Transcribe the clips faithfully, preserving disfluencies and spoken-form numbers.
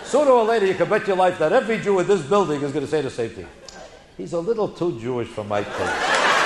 Sooner or later, you can bet your life that every Jew in this building is going to say the same thing. He's a little too Jewish for my taste.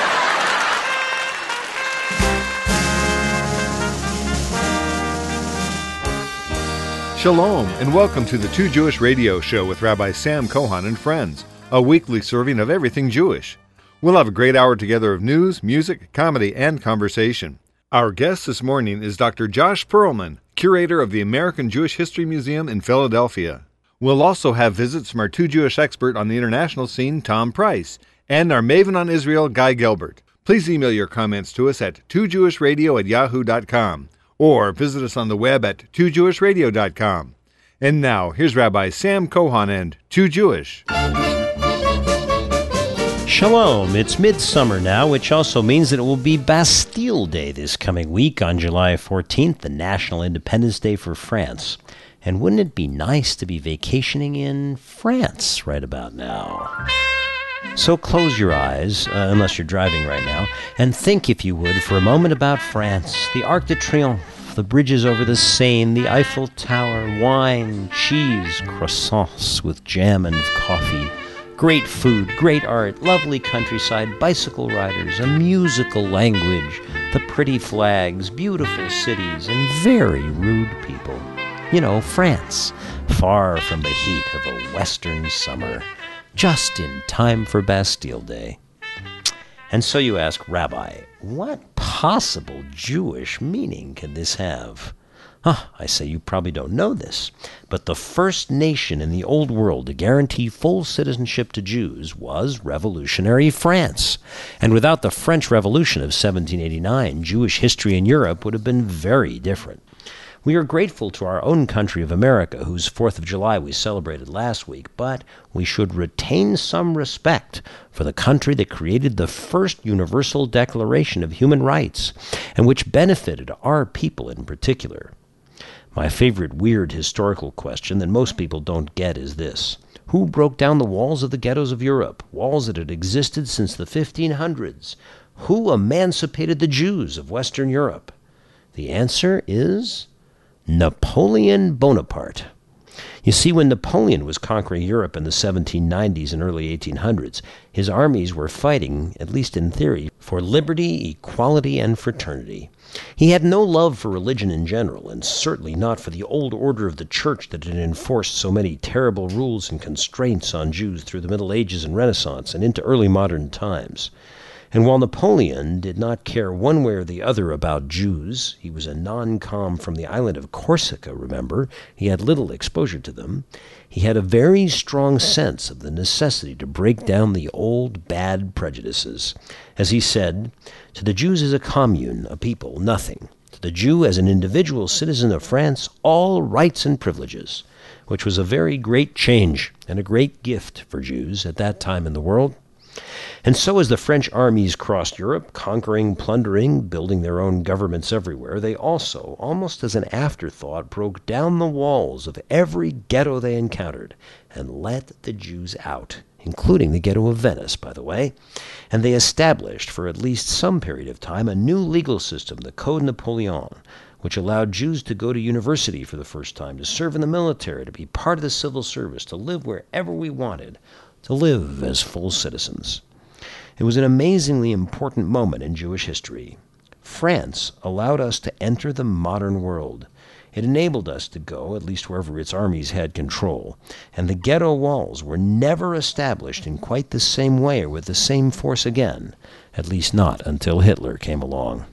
Shalom, and welcome to the Two Jewish Radio Show with Rabbi Sam Cohen and friends, a weekly serving of everything Jewish. We'll have a great hour together of news, music, comedy, and conversation. Our guest this morning is Doctor Josh Perlman, curator of the American Jewish History Museum in Philadelphia. We'll also have visits from our Two Jewish expert on the international scene, Tom Price, and our maven on Israel, Guy Gelbert. Please email your comments to us at two jewish radio at yahoo dot com. Or visit us on the web at two jewish radio dot com. And now, here's Rabbi Sam Cohen and Too Jewish. Shalom, it's midsummer now, which also means that it will be Bastille Day this coming week on July fourteenth, the National Independence Day for France. And wouldn't it be nice to be vacationing in France right about now? So close your eyes, uh, unless you're driving right now, and think, if you would, for a moment about France, the Arc de Triomphe, the bridges over the Seine, the Eiffel Tower, wine, cheese, croissants with jam and coffee, great food, great art, lovely countryside, bicycle riders, a musical language, the pretty flags, beautiful cities, and very rude people. You know, France, far from the heat of a western summer. Just in time for Bastille Day. And so you ask, Rabbi, what possible Jewish meaning can this have? Huh, I say you probably don't know this, but the first nation in the Old World to guarantee full citizenship to Jews was revolutionary France. And without the French Revolution of seventeen eighty-nine, Jewish history in Europe would have been very different. We are grateful to our own country of America, whose fourth of July we celebrated last week, but we should retain some respect for the country that created the first universal Declaration of Human Rights, and which benefited our people in particular. My favorite weird historical question that most people don't get is this: who broke down the walls of the ghettos of Europe, walls that had existed since the fifteen hundreds? Who emancipated the Jews of Western Europe? The answer is Napoleon Bonaparte. You see, when Napoleon was conquering Europe in the seventeen nineties and early eighteen hundreds, his armies were fighting, at least in theory, for liberty, equality, and fraternity. He had no love for religion in general, and certainly not for the old order of the church that had enforced so many terrible rules and constraints on Jews through the Middle Ages and Renaissance and into early modern times. And while Napoleon did not care one way or the other about Jews, he was a non-com from the island of Corsica, remember, he had little exposure to them, he had a very strong sense of the necessity to break down the old bad prejudices. As he said, to the Jews as a commune, a people, nothing. To the Jew as an individual citizen of France, all rights and privileges, which was a very great change and a great gift for Jews at that time in the world. And so as the French armies crossed Europe, conquering, plundering, building their own governments everywhere, they also, almost as an afterthought, broke down the walls of every ghetto they encountered and let the Jews out, including the ghetto of Venice, by the way. And they established, for at least some period of time, a new legal system, the Code Napoleon, which allowed Jews to go to university for the first time, to serve in the military, to be part of the civil service, to live wherever we wanted, to live as full citizens. It was an amazingly important moment in Jewish history. France allowed us to enter the modern world. It enabled us to go, at least wherever its armies had control, and the ghetto walls were never established in quite the same way or with the same force again, at least not until Hitler came along.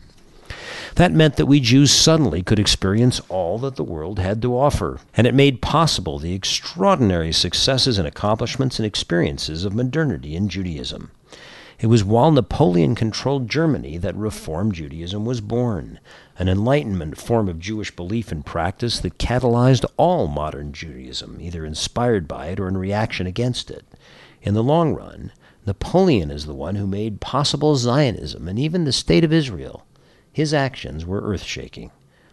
That meant that we Jews suddenly could experience all that the world had to offer, and it made possible the extraordinary successes and accomplishments and experiences of modernity in Judaism. It was while Napoleon controlled Germany that Reform Judaism was born, an Enlightenment form of Jewish belief and practice that catalyzed all modern Judaism, either inspired by it or in reaction against it. In the long run, Napoleon is the one who made possible Zionism and even the State of Israel. His actions were earth-shaking,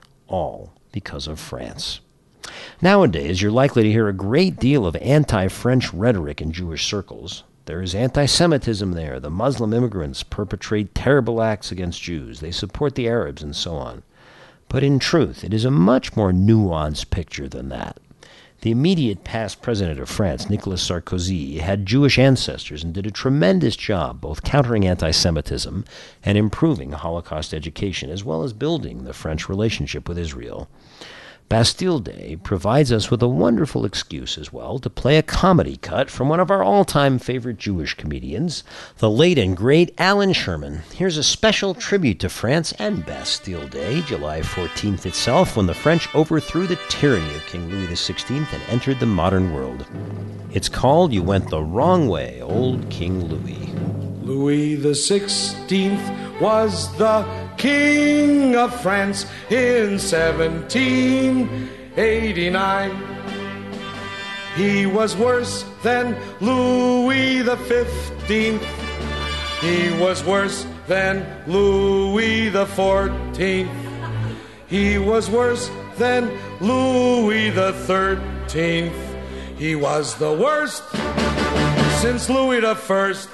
all because of France. Nowadays, you're likely to hear a great deal of anti-French rhetoric in Jewish circles. There is anti-Semitism there. The Muslim immigrants perpetrate terrible acts against Jews. They support the Arabs and so on. But in truth, it is a much more nuanced picture than that. The immediate past president of France, Nicolas Sarkozy, had Jewish ancestors and did a tremendous job both countering anti-Semitism and improving Holocaust education, as well as building the French relationship with Israel. Bastille Day provides us with a wonderful excuse as well to play a comedy cut from one of our all-time favorite Jewish comedians, the late and great Alan Sherman. Here's a special tribute to France and Bastille Day, July fourteenth itself, when the French overthrew the tyranny of King Louis the sixteenth and entered the modern world. It's called You Went the Wrong Way, Old King Louis. Louis the sixteenth was the King of France in seventeen eighty-nine. He was worse than Louis the fifteenth. He was worse than Louis the fourteenth. He was worse than Louis the thirteenth. He was the worst since Louis the first.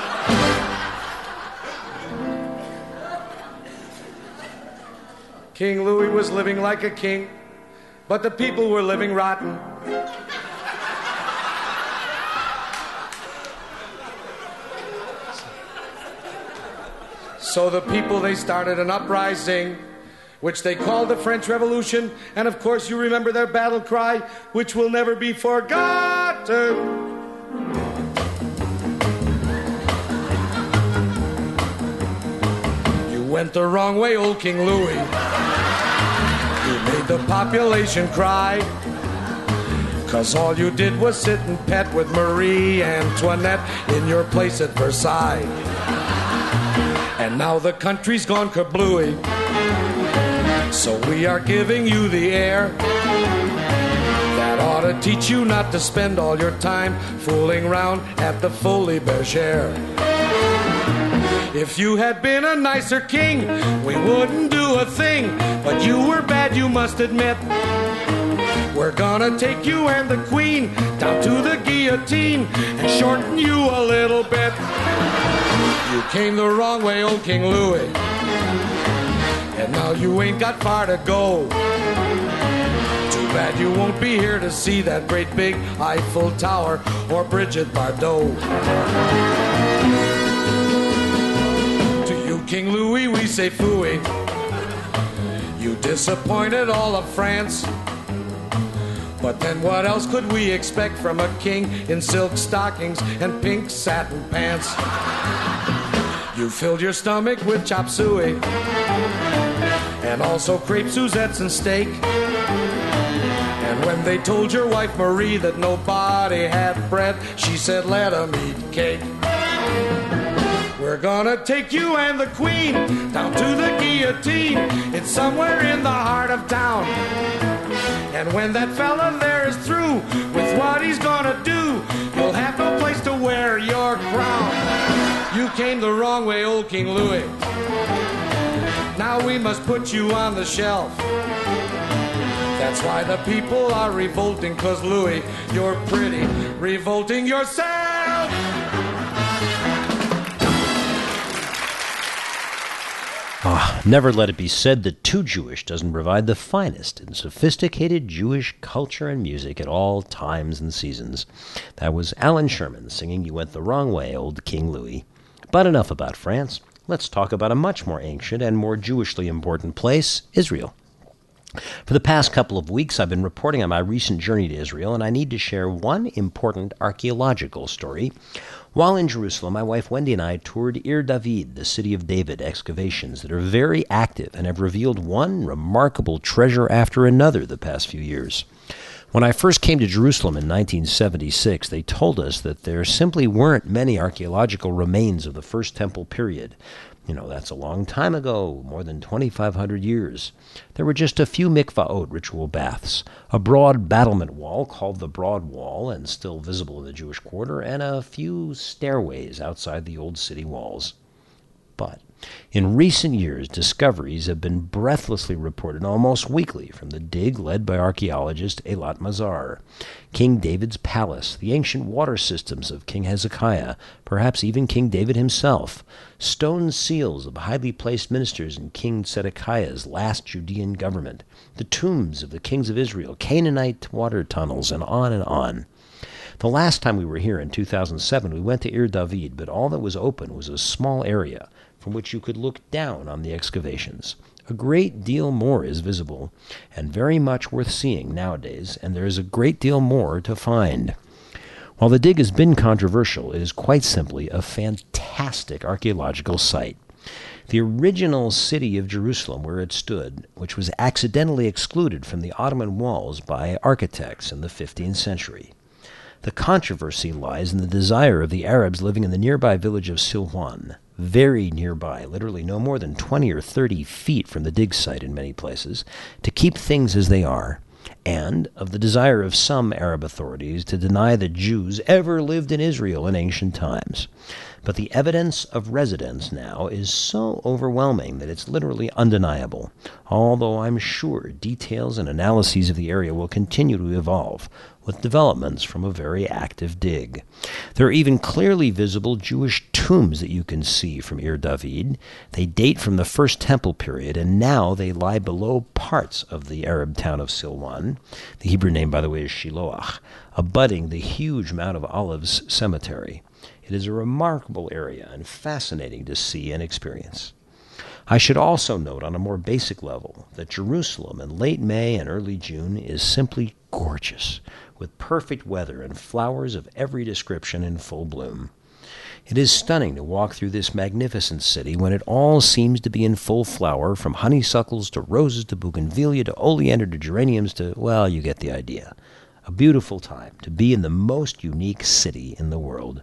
King Louis was living like a king, but the people were living rotten. So the people, they started an uprising, which they called the French Revolution, and of course you remember their battle cry, which will never be forgotten. You went the wrong way, old King Louis. You made the population cry, 'cause all you did was sit and pet with Marie Antoinette in your place at Versailles. And now the country's gone kablooey, so we are giving you the air. That ought to teach you not to spend all your time fooling around at the Folies Bergère. If you had been a nicer king, we wouldn't do a thing, but you were bad, you must admit. We're gonna take you and the queen down to the guillotine and shorten you a little bit. You came the wrong way, old King Louis, and now you ain't got far to go. Too bad you won't be here to see that great big Eiffel Tower or Brigitte Bardot. To you, King Louis, we say phooey. You disappointed all of France. But then what else could we expect from a king in silk stockings and pink satin pants? You filled your stomach with chop suey and also crepe Suzettes and steak. And when they told your wife Marie that nobody had bread, she said let 'em eat cake. We're gonna take you and the queen down to the guillotine. It's somewhere in the heart of town. And when that fella there is through with what he's gonna do, you'll have no place to wear your crown. You came the wrong way, old King Louis. Now we must put you on the shelf. That's why the people are revolting, 'cause Louis, you're pretty revolting yourself. Ah, never let it be said that Too Jewish doesn't provide the finest and sophisticated Jewish culture and music at all times and seasons. That was Alan Sherman singing You Went the Wrong Way, Old King Louis. But enough about France. Let's talk about a much more ancient and more Jewishly important place, Israel. For the past couple of weeks, I've been reporting on my recent journey to Israel, and I need to share one important archaeological story. While in Jerusalem, my wife Wendy and I toured Ir David, the City of David excavations that are very active and have revealed one remarkable treasure after another the past few years. When I first came to Jerusalem in nineteen seventy-six, they told us that there simply weren't many archaeological remains of the First Temple period. You know, that's a long time ago, more than twenty-five hundred years. There were just a few mikvaot, ritual baths, a broad battlement wall called the Broad Wall and still visible in the Jewish quarter, and a few stairways outside the old city walls. But In recent years, discoveries have been breathlessly reported almost weekly from the dig led by archaeologist Eilat Mazar. King David's palace, the ancient water systems of King Hezekiah, perhaps even King David himself, stone seals of highly placed ministers in King Zedekiah's last Judean government, the tombs of the kings of Israel, Canaanite water tunnels, and on and on. The last time we were here in two thousand seven, we went to Ir David, but all that was open was a small area from which you could look down on the excavations. A great deal more is visible, and very much worth seeing nowadays, and there is a great deal more to find. While the dig has been controversial, it is quite simply a fantastic archaeological site. The original city of Jerusalem, where it stood, which was accidentally excluded from the Ottoman walls by architects in the fifteenth century. The controversy lies in the desire of the Arabs living in the nearby village of Silwan, very nearby, literally no more than twenty or thirty feet from the dig site in many places, to keep things as they are, and of the desire of some Arab authorities to deny that Jews ever lived in Israel in ancient times. But the evidence of residence now is so overwhelming that it's literally undeniable, although I'm sure details and analyses of the area will continue to evolve with developments from a very active dig. There are even clearly visible Jewish tombs that you can see from Ir David. They date from the First Temple period, and now they lie below parts of the Arab town of Silwan. The Hebrew name, by the way, is Shiloach, abutting the huge Mount of Olives cemetery. It is a remarkable area and fascinating to see and experience. I should also note on a more basic level that Jerusalem in late May and early June is simply gorgeous, with perfect weather and flowers of every description in full bloom. It is stunning to walk through this magnificent city when it all seems to be in full flower, from honeysuckles to roses to bougainvillea to oleander to geraniums to, well, you get the idea. A beautiful time to be in the most unique city in the world.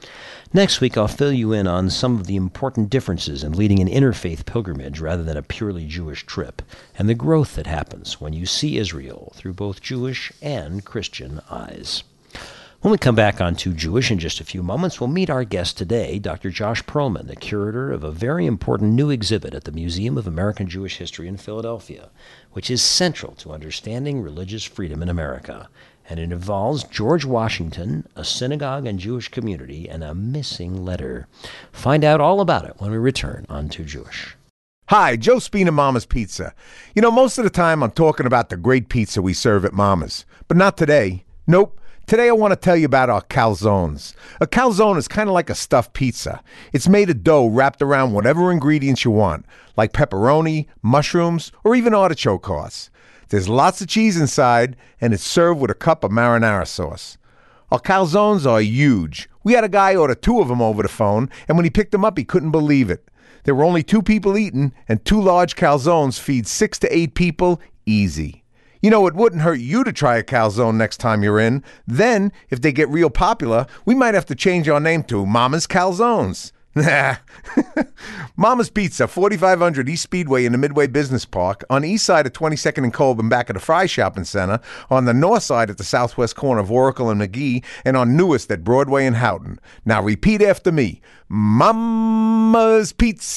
Next week, I'll fill you in on some of the important differences in leading an interfaith pilgrimage rather than a purely Jewish trip, and the growth that happens when you see Israel through both Jewish and Christian eyes. When we come back on Too Jewish in just a few moments, we'll meet our guest today, Doctor Josh Perlman, the curator of a very important new exhibit at the Museum of American Jewish History in Philadelphia, which is central to understanding religious freedom in America. And it involves George Washington, a synagogue and Jewish community, and a missing letter. Find out all about it when we return on Too Jewish. Hi, Joe Spina, Mama's Pizza. You know, most of the time I'm talking about the great pizza we serve at Mama's, but not today. Nope. Today I want to tell you about our calzones. A calzone is kind of like a stuffed pizza. It's made of dough wrapped around whatever ingredients you want, like pepperoni, mushrooms, or even artichoke hearts. There's lots of cheese inside, and it's served with a cup of marinara sauce. Our calzones are huge. We had a guy order two of them over the phone, and when he picked them up, he couldn't believe it. There were only two people eating, and two large calzones feed six to eight people easy. You know, it wouldn't hurt you to try a calzone next time you're in. Then, if they get real popular, we might have to change our name to Mama's Calzones. Nah. Mama's Pizza, forty-five hundred East Speedway in the Midway Business Park, on the east side of twenty-second and Colburn, back of the Fry Shopping Center, on the north side at the southwest corner of Oracle and McGee, and on newest at Broadway and Houghton. Now repeat after me. Mama's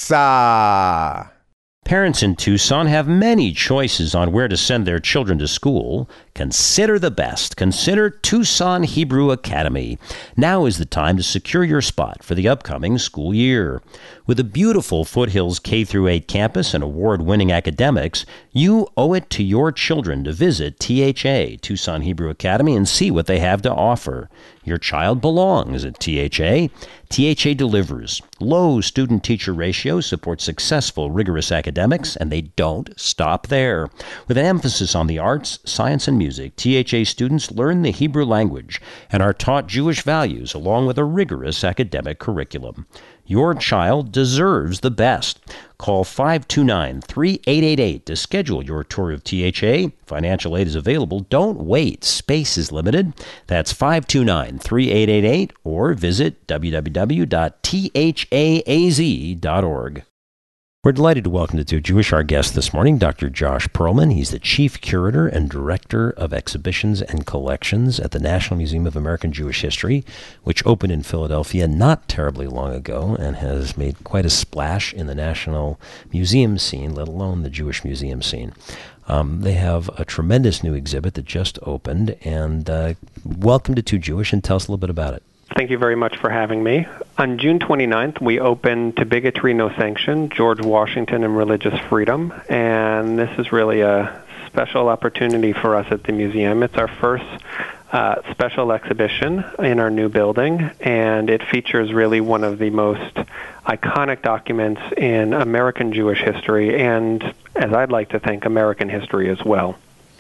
Pizza. Parents in Tucson have many choices on where to send their children to school. Consider the best. Consider Tucson Hebrew Academy. Now is the time to secure your spot for the upcoming school year. With a beautiful Foothills K through eight campus and award-winning academics, you owe it to your children to visit T H A, Tucson Hebrew Academy, and see what they have to offer. Your child belongs at T H A. T H A delivers. Low student-teacher ratios support successful, rigorous academics, and they don't stop there. With an emphasis on the arts, science, and music, T H A students learn the Hebrew language and are taught Jewish values along with a rigorous academic curriculum. Your child deserves the best. Call five two nine, three eight eight eight to schedule your tour of T H A. Financial aid is available. Don't wait. Space is limited. That's five two nine, three eight eight eight or visit w w w dot t h a a z dot org. We're delighted to welcome to Too Jewish our guest this morning, Doctor Josh Perlman. He's the Chief Curator and Director of Exhibitions and Collections at the National Museum of American Jewish History, which opened in Philadelphia not terribly long ago and has made quite a splash in the national museum scene, let alone the Jewish museum scene. Um, they have a tremendous new exhibit that just opened, and uh, welcome to Too Jewish, and tell us a little bit about it. Thank you very much for having me. On June twenty-ninth, we opened To Bigotry, No Sanction, George Washington and Religious Freedom, and this is really a special opportunity for us at the museum. It's our first uh, special exhibition in our new building, and it features really one of the most iconic documents in American Jewish history, and, as I'd like to think, American history as well.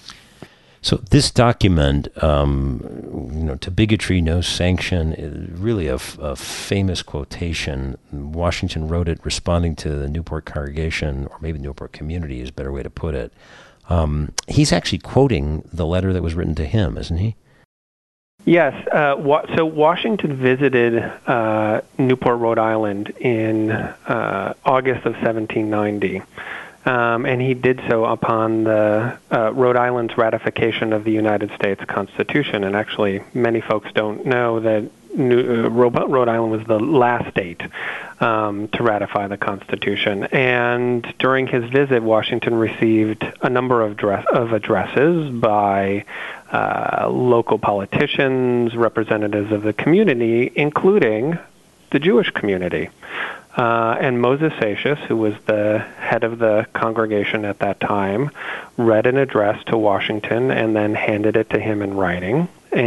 So this document, um, you know, To Bigotry, No Sanction, is really a, f- a famous quotation. Washington wrote it responding to the Newport congregation, or maybe Newport community is a better way to put it. Um, he's actually quoting the letter that was written to him, isn't he? Yes. Uh, wa- so Washington visited uh, Newport, Rhode Island in uh, August of seventeen ninety. Um, and he did so upon the uh, Rhode Island's ratification of the United States Constitution. And actually, many folks don't know that New, uh, Rhode Island was the last state um, to ratify the Constitution. And during his visit, Washington received a number of, dress, of addresses by uh, local politicians, representatives of the community, including the Jewish community. Uh, and Moses Seixas, who was the head of the congregation at that time, read an address to Washington and then handed it to him in writing.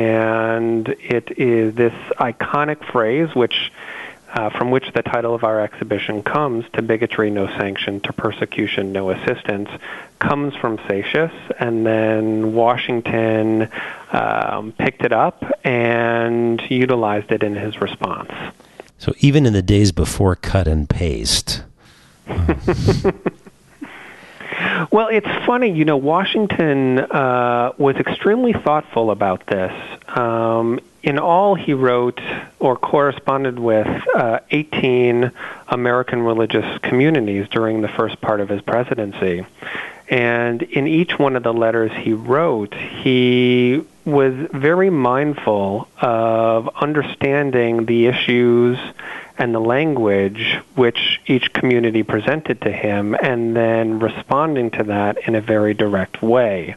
And it is this iconic phrase, which, uh, from which the title of our exhibition comes, To Bigotry, No Sanction, To Persecution, No Assistance, comes from Seixas, and then Washington um, picked it up and utilized it in his response. So even in the days before cut and paste. Well, it's funny, you know, Washington uh, was extremely thoughtful about this. Um, in all, he wrote or corresponded with uh, eighteen American religious communities during the first part of his presidency. And in each one of the letters he wrote, he was very mindful of understanding the issues and the language which each community presented to him, and then responding to that in a very direct way.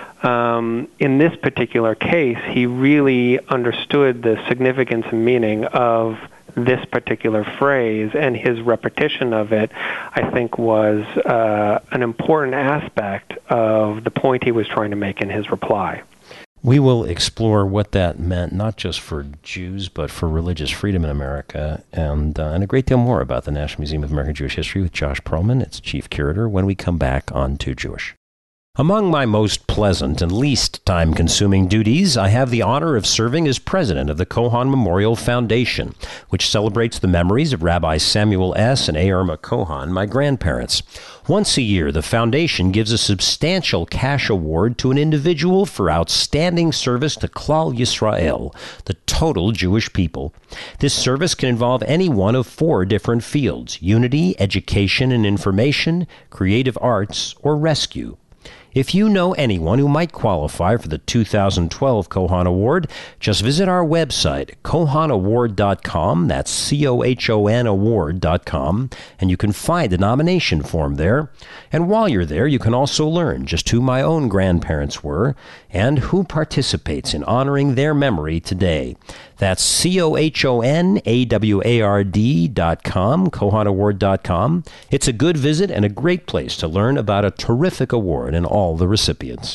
Um, in this particular case, he really understood the significance and meaning of this particular phrase, and his repetition of it, I think, was uh, an important aspect of the point he was trying to make in his reply. We will explore what that meant, not just for Jews, but for religious freedom in America, and, uh, and a great deal more about the National Museum of American Jewish History with Josh Perlman, its chief curator, when we come back on Too Jewish. Among my most pleasant and least time-consuming duties, I have the honor of serving as president of the Cohan Memorial Foundation, which celebrates the memories of Rabbi Samuel S. and A. Irma Cohan, my grandparents. Once a year, the foundation gives a substantial cash award to an individual for outstanding service to Klal Yisrael, the total Jewish people. This service can involve any one of four different fields: unity, education and information, creative arts, or rescue. If you know anyone who might qualify for the two thousand twelve Cohan Award, just visit our website, cohan award dot com, that's C O H O N award dot com, and you can find a nomination form there. And while you're there, you can also learn just who my own grandparents were and who participates in honoring their memory today. That's C O H O N A W A R D dot com, cohan award dot com. It's a good visit and a great place to learn about a terrific award and all the recipients.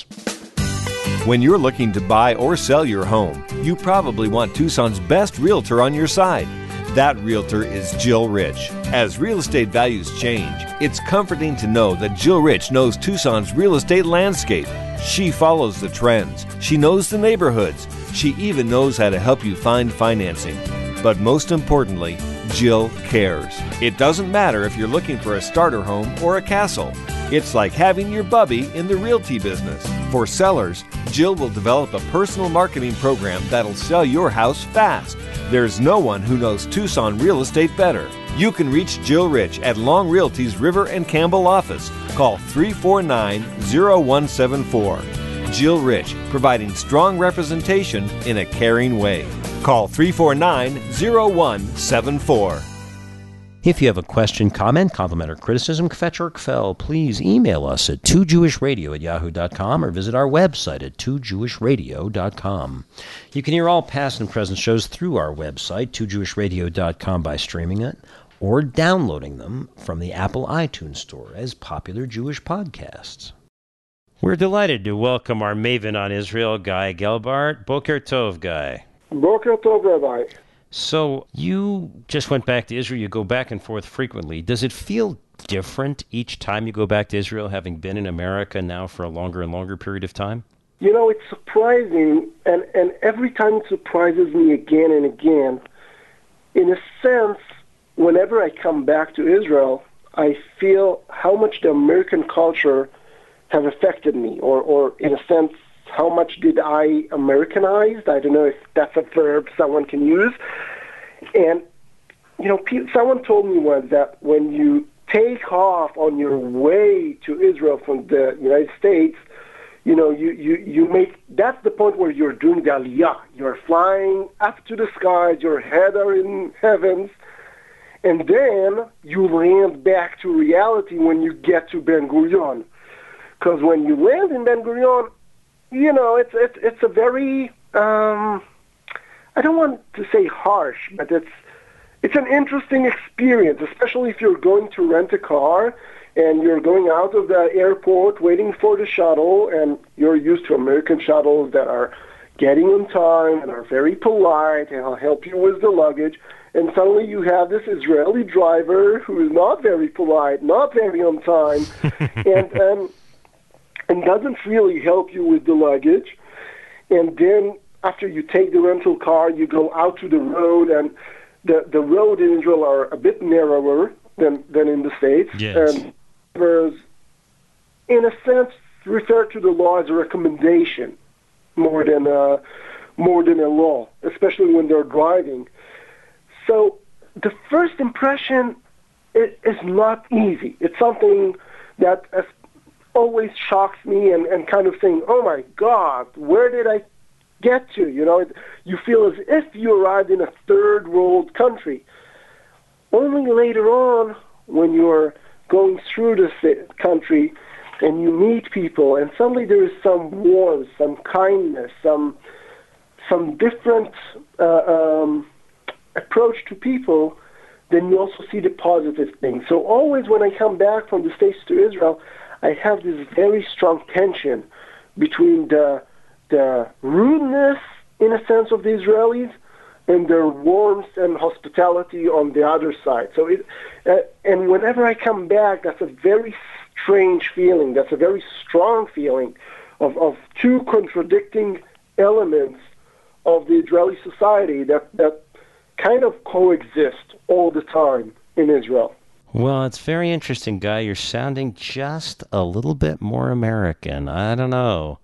When you're looking to buy or sell your home, you probably want Tucson's best realtor on your side. That realtor is Jill Rich. As real estate values change, it's comforting to know that Jill Rich knows Tucson's real estate landscape. She follows the trends. She knows the neighborhoods. She even knows how to help you find financing. But most importantly, Jill cares. It doesn't matter if you're looking for a starter home or a castle. It's like having your bubby in the realty business. For sellers, Jill will develop a personal marketing program that'll sell your house fast. There's no one who knows Tucson real estate better. You can reach Jill Rich at Long Realty's River and Campbell office. Call three four nine, zero one seven four. Jill Rich, providing strong representation in a caring way. Call three four nine, zero one seven four. If you have a question, comment, compliment, or criticism, kvetch or kfel, please email us at two jewish radio at yahoo dot com or visit our website at two jewish radio dot com. You can hear all past and present shows through our website, two jewish radio dot com, by streaming it or downloading them from the Apple iTunes Store as popular Jewish podcasts. We're delighted to welcome our maven on Israel, Guy Gelbart. Boker Tov, Guy. Boker Tov, Rabbi. So you just went back to Israel. You go back and forth frequently. Does it feel different each time you go back to Israel, having been in America now for a longer and longer period of time? You know, it's surprising, and, and every time it surprises me again and again. In a sense, whenever I come back to Israel, I feel how much the American culture have affected me, or, or in a sense, how much did I Americanized? I don't know if that's a verb someone can use. And, you know, someone told me once that when you take off on your way to Israel from the United States, you know, you, you, you make, that's the point where you're doing the aliyah. You're flying up to the skies, your head are in heavens, and then you land back to reality when you get to Ben Gurion. Because when you land in Ben Gurion, you know, it's it's it's a very um, I don't want to say harsh, but it's it's an interesting experience, especially if you're going to rent a car and you're going out of the airport waiting for the shuttle, and you're used to American shuttles that are getting on time and are very polite and will help you with the luggage, and suddenly you have this Israeli driver who is not very polite, not very on time, and um, and doesn't really help you with the luggage. And then after you take the rental car, you go out to the road, and the, the road in Israel are a bit narrower than, than in the States. Yes. And there's, in a sense, refer to the law as a recommendation more than a, more than a law, especially when they're driving. So the first impression is, is not easy. It's something that as always shocks me, and, and kind of saying, oh my God, where did I get to? You know, it, you feel as if you arrived in a third world country. Only later on, when you're going through this country and you meet people, and suddenly there is some warmth, some kindness, some some different uh, um, approach to people, then you also see the positive things. So always when I come back from the States to Israel, I have this very strong tension between the the rudeness, in a sense, of the Israelis and their warmth and hospitality on the other side. So, it, uh, and whenever I come back, that's a very strange feeling. That's a very strong feeling of, of two contradicting elements of the Israeli society that, that kind of coexist all the time in Israel. Well, it's very interesting, Guy. You're sounding just a little bit more American. I don't know.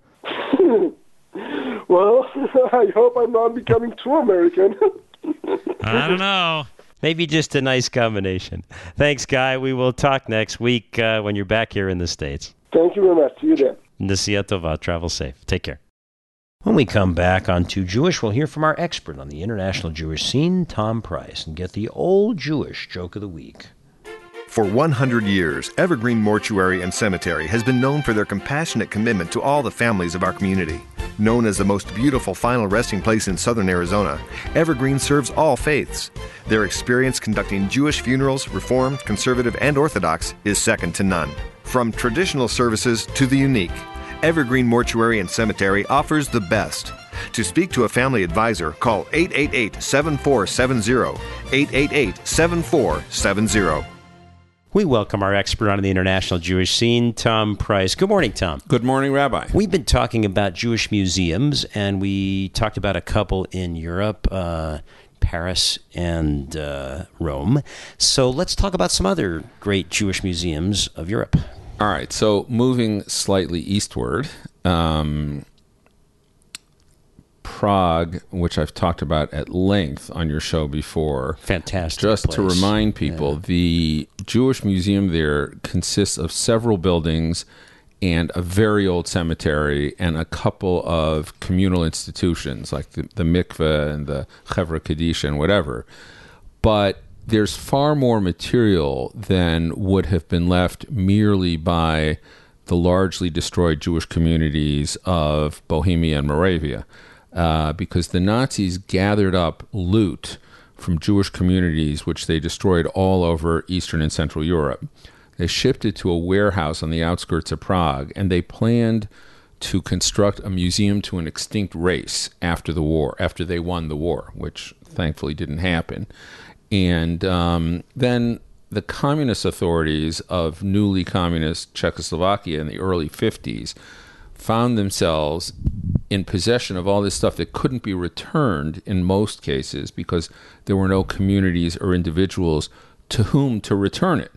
Well, I hope I'm not becoming too American. I don't know. Maybe just a nice combination. Thanks, Guy. We will talk next week uh, when you're back here in the States. Thank you very much. See you then. Nasiya Tova. Travel safe. Take care. When we come back on Too Jewish, we'll hear from our expert on the international Jewish scene, Tom Price, and get the old Jewish joke of the week. For one hundred years, Evergreen Mortuary and Cemetery has been known for their compassionate commitment to all the families of our community. Known as the most beautiful final resting place in southern Arizona, Evergreen serves all faiths. Their experience conducting Jewish funerals, Reformed, Conservative, and Orthodox, is second to none. From traditional services to the unique, Evergreen Mortuary and Cemetery offers the best. To speak to a family advisor, call eight eight eight, seven four seven zero, eight eight eight, seven four seven zero. We welcome our expert on the international Jewish scene, Tom Price. Good morning, Tom. Good morning, Rabbi. We've been talking about Jewish museums, and we talked about a couple in Europe, uh, Paris and uh, Rome. So let's talk about some other great Jewish museums of Europe. All right, so moving slightly eastward, um, Prague, which I've talked about at length on your show before. Fantastic Just place. to remind people, Yeah. the Jewish Museum there consists of several buildings and a very old cemetery and a couple of communal institutions like the, the mikveh and the Chevra Kadisha and whatever. But there's far more material than would have been left merely by the largely destroyed Jewish communities of Bohemia and Moravia, uh, because the Nazis gathered up loot from Jewish communities, which they destroyed all over Eastern and Central Europe. They shipped it to a warehouse on the outskirts of Prague, and they planned to construct a museum to an extinct race after the war, after they won the war, which thankfully didn't happen. And um, then the communist authorities of newly communist Czechoslovakia in the early fifties found themselves in possession of all this stuff that couldn't be returned in most cases because there were no communities or individuals to whom to return it.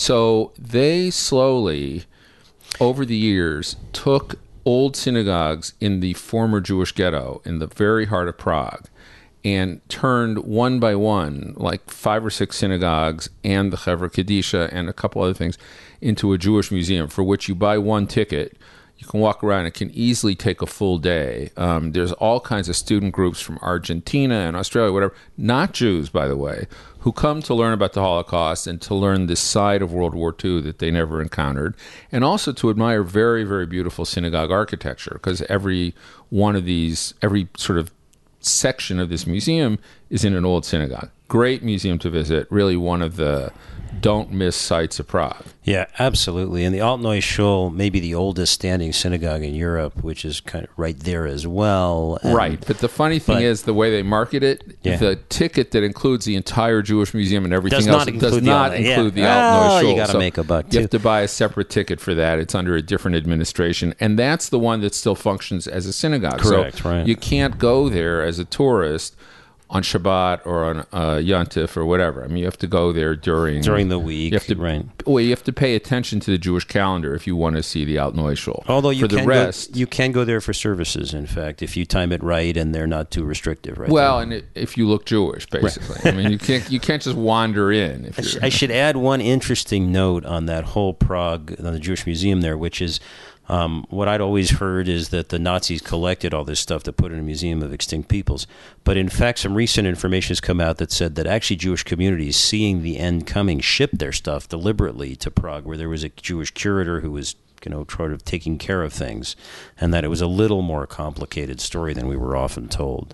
So they slowly, over the years, took old synagogues in the former Jewish ghetto in the very heart of Prague and turned one by one, like five or six synagogues and the Chevra Kadisha and a couple other things, into a Jewish museum for which you buy one ticket. You can walk around. It can easily take a full day. Um, there's all kinds of student groups from Argentina and Australia, whatever, not Jews, by the way, who come to learn about the Holocaust and to learn this side of World War Two that they never encountered, and also to admire very, very beautiful synagogue architecture, because every one of these, every sort of section of this museum is in an old synagogue. Great museum to visit, really one of the don't miss sights of Prague. Yeah, absolutely. And the Altneu Shul may be the oldest standing synagogue in Europe, which is kind of right there as well. And, right. But the funny thing but, is the way they market it, yeah. the ticket that includes the entire Jewish museum and everything does else not include does the not Altneu, include yeah. the Altneu Oh, Shul. you got to so make a buck, too. You have to buy a separate ticket for that. It's under a different administration. And that's the one that still functions as a synagogue. Correct, so right. You can't go there as a tourist on Shabbat or on uh, Yontif or whatever. I mean, you have to go there during during the week. You have to, right. Well, you have to pay attention to the Jewish calendar if you want to see the Altneu Shul. Although you for can the rest, go, you can go there for services. In fact, if you time it right and they're not too restrictive, right? Well, there. and it, if you look Jewish, basically, right. I mean, you can't you can't just wander in. If I, you're, sh- I should add one interesting note on that whole Prague, on the Jewish Museum there, which is. Um, what I'd always heard is that the Nazis collected all this stuff to put in a museum of extinct peoples. But in fact, some recent information has come out that said that actually Jewish communities, seeing the end coming, shipped their stuff deliberately to Prague, where there was a Jewish curator who was, you know, sort of taking care of things, and that it was a little more complicated story than we were often told.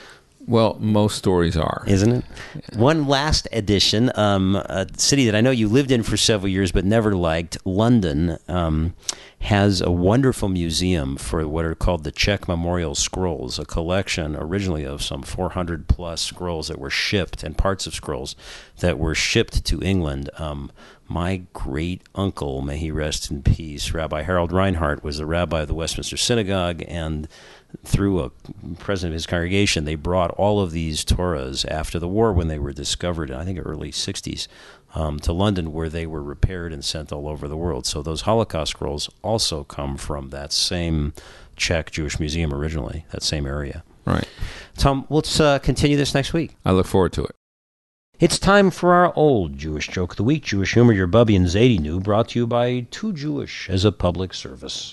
Well, most stories are. Isn't it? Yeah. One last addition, um, a city that I know you lived in for several years but never liked, London, um, has a wonderful museum for what are called the Czech Memorial Scrolls, a collection originally of some four hundred plus scrolls that were shipped, and parts of scrolls that were shipped to England. Um, my great uncle, may he rest in peace, Rabbi Harold Reinhardt, was the rabbi of the Westminster Synagogue, and through a president of his congregation, they brought all of these Torahs after the war when they were discovered, I think early sixties, um, to London, where they were repaired and sent all over the world. So those Holocaust scrolls also come from that same Czech Jewish museum originally, that same area. Right. Tom, let's uh, continue this next week. I look forward to it. It's time for our old Jewish joke of the week. Jewish humor your Bubby and Zadie knew, brought to you by Too Jewish as a public service.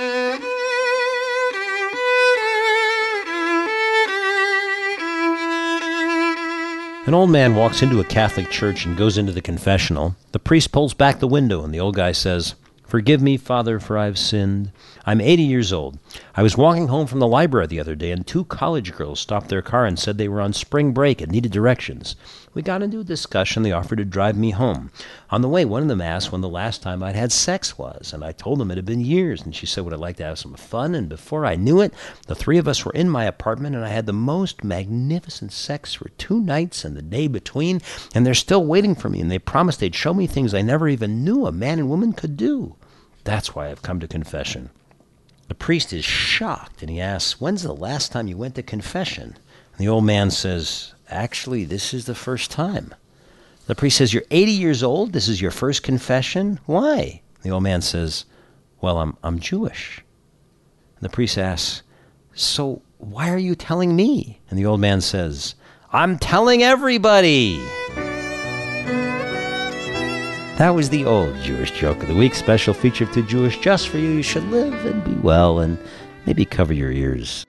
An old man walks into a Catholic church and goes into the confessional. The priest pulls back the window and the old guy says, "Forgive me, Father, for I've sinned. I'm eighty years old. I was walking home from the library the other day and two college girls stopped their car and said they were on spring break and needed directions. We got into a discussion. They offered to drive me home. On the way, one of them asked when the last time I'd had sex was, and I told them it had been years, and she said, would I like to have some fun? And before I knew it, the three of us were in my apartment, and I had the most magnificent sex for two nights and the day between, and they're still waiting for me, and they promised they'd show me things I never even knew a man and woman could do. That's why I've come to confession." The priest is shocked, and he asks, "When's the last time you went to confession?" And the old man says, "Actually, this is the first time." The priest says, "You're eighty years old? This is your first confession? Why?" The old man says, well, I'm, I'm Jewish. And the priest asks, so why are you telling me? And the old man says, I'm telling everybody. That was the old Jewish joke of the week, special feature of Too Jewish just for you. You should live and be well and maybe cover your ears.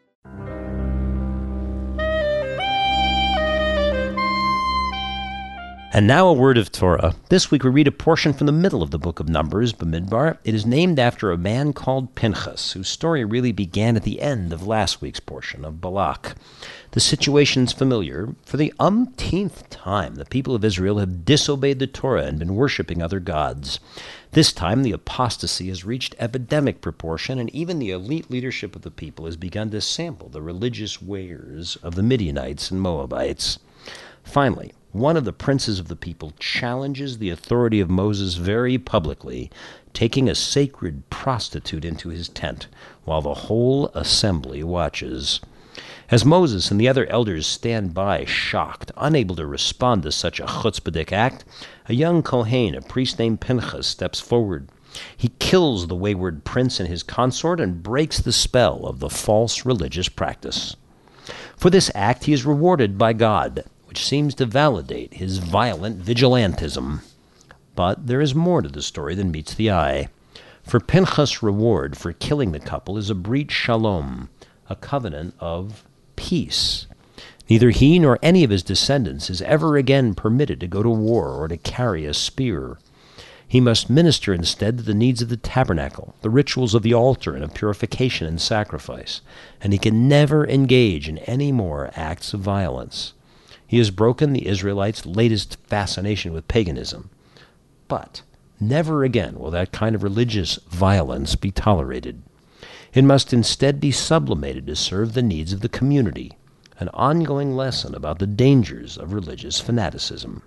And now a word of Torah. This week we read a portion from the middle of the book of Numbers, Bamidbar. It is named after a man called Pinchas, whose story really began at the end of last week's portion of Balak. The situation's familiar. For the umpteenth time, the people of Israel have disobeyed the Torah and been worshipping other gods. This time, the apostasy has reached epidemic proportion, and even the elite leadership of the people has begun to sample the religious wares of the Midianites and Moabites. Finally, one of the princes of the people challenges the authority of Moses very publicly, taking a sacred prostitute into his tent, while the whole assembly watches. As Moses and the other elders stand by, shocked, unable to respond to such a chutzpahdik act, a young Kohen, a priest named Pinchas, steps forward. He kills the wayward prince and his consort and breaks the spell of the false religious practice. For this act he is rewarded by God, which seems to validate his violent vigilantism. But there is more to the story than meets the eye. For Pinchas' reward for killing the couple is a brit shalom, a covenant of peace. Neither he nor any of his descendants is ever again permitted to go to war or to carry a spear. He must minister instead to the needs of the tabernacle, the rituals of the altar, and of purification and sacrifice, and he can never engage in any more acts of violence. He has broken the Israelites' latest fascination with paganism. But never again will that kind of religious violence be tolerated. It must instead be sublimated to serve the needs of the community, an ongoing lesson about the dangers of religious fanaticism.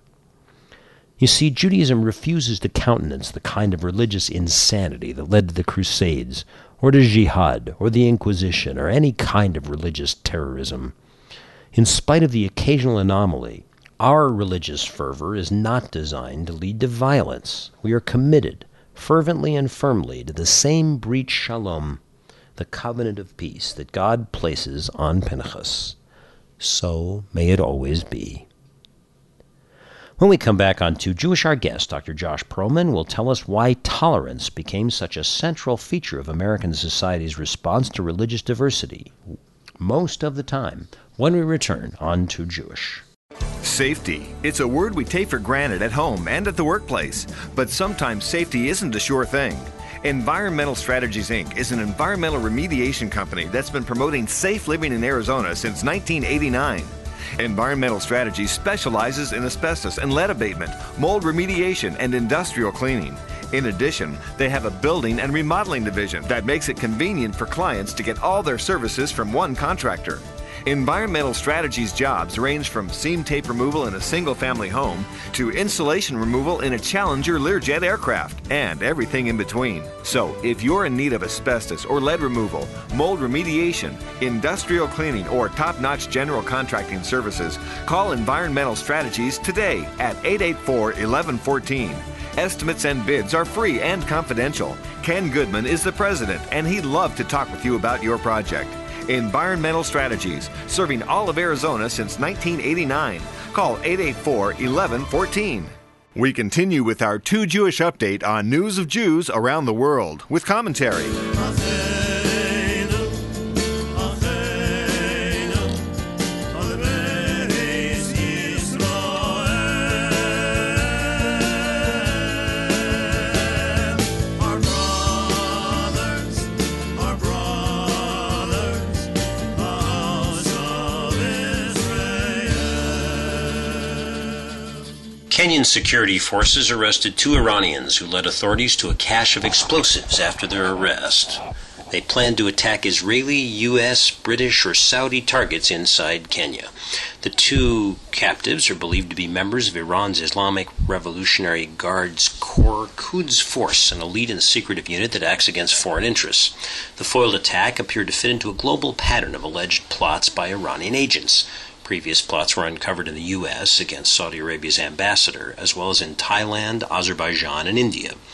You see, Judaism refuses to countenance the kind of religious insanity that led to the Crusades, or to jihad, or the Inquisition, or any kind of religious terrorism. In spite of the occasional anomaly, our religious fervor is not designed to lead to violence. We are committed, fervently and firmly, to the same brit shalom, the covenant of peace that God places on Pinchas. So may it always be. When we come back on Too Jewish, our guest, Doctor Josh Perlman, will tell us why tolerance became such a central feature of American society's response to religious diversity, most of the time, when we return on Too Jewish. Safety. It's a word we take for granted at home and at the workplace, but sometimes safety isn't a sure thing. Environmental Strategies, Incorporated is an environmental remediation company that's been promoting safe living in Arizona since nineteen eighty-nine. Environmental Strategies specializes in asbestos and lead abatement, mold remediation, and industrial cleaning. In addition, they have a building and remodeling division that makes it convenient for clients to get all their services from one contractor. Environmental Strategies jobs range from seam tape removal in a single-family home to insulation removal in a Challenger Learjet aircraft, and everything in between. So, if you're in need of asbestos or lead removal, mold remediation, industrial cleaning, or top-notch general contracting services, call Environmental Strategies today at eight eight four, one one one four. Estimates and bids are free and confidential. Ken Goodman is the president, and he'd love to talk with you about your project. Environmental Strategies, serving all of Arizona since nineteen eighty-nine. Call eight eight four, one one one four. We continue with our Too Jewish update on news of Jews around the world with commentary. Kenyan security forces arrested two Iranians who led authorities to a cache of explosives after their arrest. They planned to attack Israeli, U S, British, or Saudi targets inside Kenya. The two captives are believed to be members of Iran's Islamic Revolutionary Guards Corps Quds Force, an elite and secretive unit that acts against foreign interests. The foiled attack appeared to fit into a global pattern of alleged plots by Iranian agents. Previous plots were uncovered in the U S against Saudi Arabia's ambassador, as well as in Thailand, Azerbaijan, and India.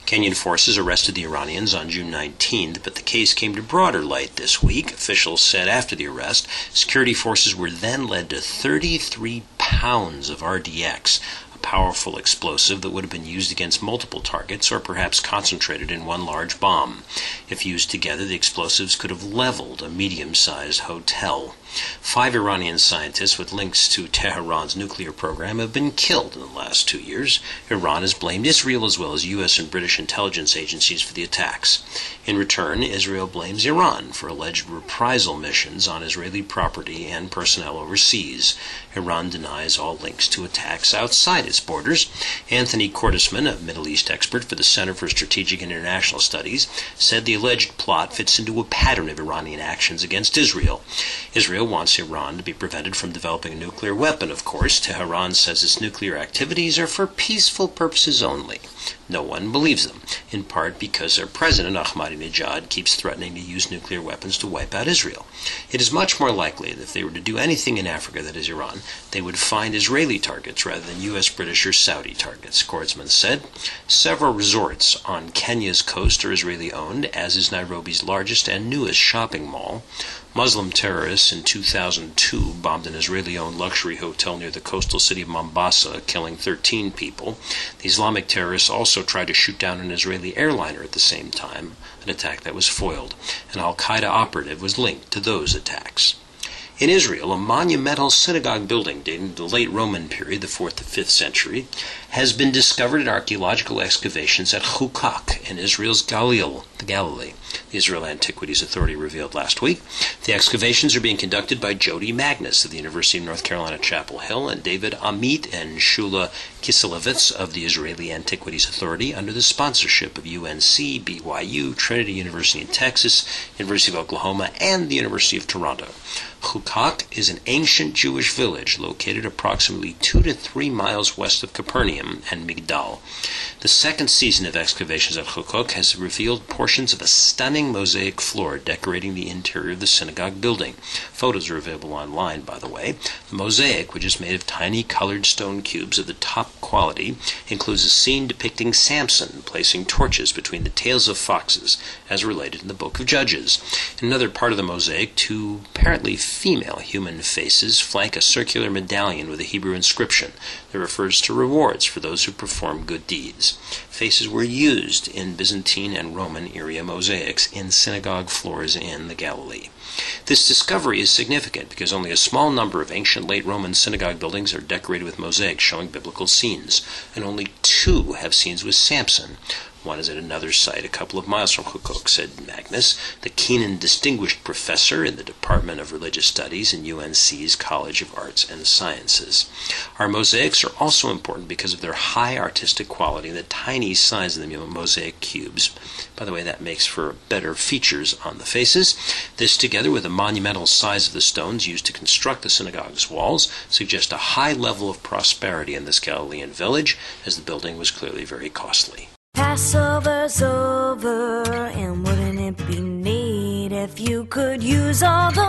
Kenyan forces arrested the Iranians on June nineteenth, but the case came to broader light this week. Officials said after the arrest, security forces were then led to thirty-three pounds of R D X, a powerful explosive that would have been used against multiple targets or perhaps concentrated in one large bomb. If used together, the explosives could have leveled a medium-sized hotel. Five Iranian scientists with links to Tehran's nuclear program have been killed in the last two years. Iran has blamed Israel as well as U S and British intelligence agencies for the attacks. In return, Israel blames Iran for alleged reprisal missions on Israeli property and personnel overseas. Iran denies all links to attacks outside its borders. Anthony Cordesman, a Middle East expert for the Center for Strategic and International Studies, said the alleged plot fits into a pattern of Iranian actions against Israel. Israel wants Iran to be prevented from developing a nuclear weapon, of course. Tehran says its nuclear activities are for peaceful purposes only. No one believes them, in part because their president, Ahmadinejad, keeps threatening to use nuclear weapons to wipe out Israel. It is much more likely that if they were to do anything in Africa that is Iran, they would find Israeli targets rather than U S, British, or Saudi targets, Cordesman said. Several resorts on Kenya's coast are Israeli-owned, as is Nairobi's largest and newest shopping mall. Muslim terrorists in two thousand two bombed an Israeli-owned luxury hotel near the coastal city of Mombasa, killing thirteen people. The Islamic terrorists also tried to shoot down an Israeli airliner at the same time, an attack that was foiled. An al-Qaeda operative was linked to those attacks. In Israel, a monumental synagogue building dating to the late Roman period, the fourth to fifth century, has been discovered in archaeological excavations at Chukak in Israel's Galil, the Galilee. The Israel Antiquities Authority revealed last week. The excavations are being conducted by Jody Magnus of the University of North Carolina Chapel Hill and David Amit and Shula Kiselevitz of the Israeli Antiquities Authority under the sponsorship of U N C, B Y U, Trinity University in Texas, University of Oklahoma, and the University of Toronto. Chukak is an ancient Jewish village located approximately two to three miles west of Capernaum and Migdal. The second season of excavations at Chukak has revealed portions of a stunning mosaic floor decorating the interior of the synagogue building. Photos are available online, by the way. The mosaic, which is made of tiny colored stone cubes of the top quality, includes a scene depicting Samson placing torches between the tails of foxes, as related in the Book of Judges. In another part of the mosaic, two apparently female human faces flank a circular medallion with a Hebrew inscription that refers to rewards for those who perform good deeds. Faces were used in Byzantine and Roman era mosaics in synagogue floors in the Galilee. This discovery is significant because only a small number of ancient late Roman synagogue buildings are decorated with mosaics showing biblical scenes, and only two have scenes with Samson. One is at another site a couple of miles from Chukak, said Magnus, the Keenan Distinguished Professor in the Department of Religious Studies in U N C's College of Arts and Sciences. Our mosaics are also important because of their high artistic quality and the tiny size of the mosaic cubes. By the way, that makes for better features on the faces. This, together with the monumental size of the stones used to construct the synagogue's walls, suggest a high level of prosperity in this Galilean village, as the building was clearly very costly. Passover's over, and wouldn't it be neat if you could use all the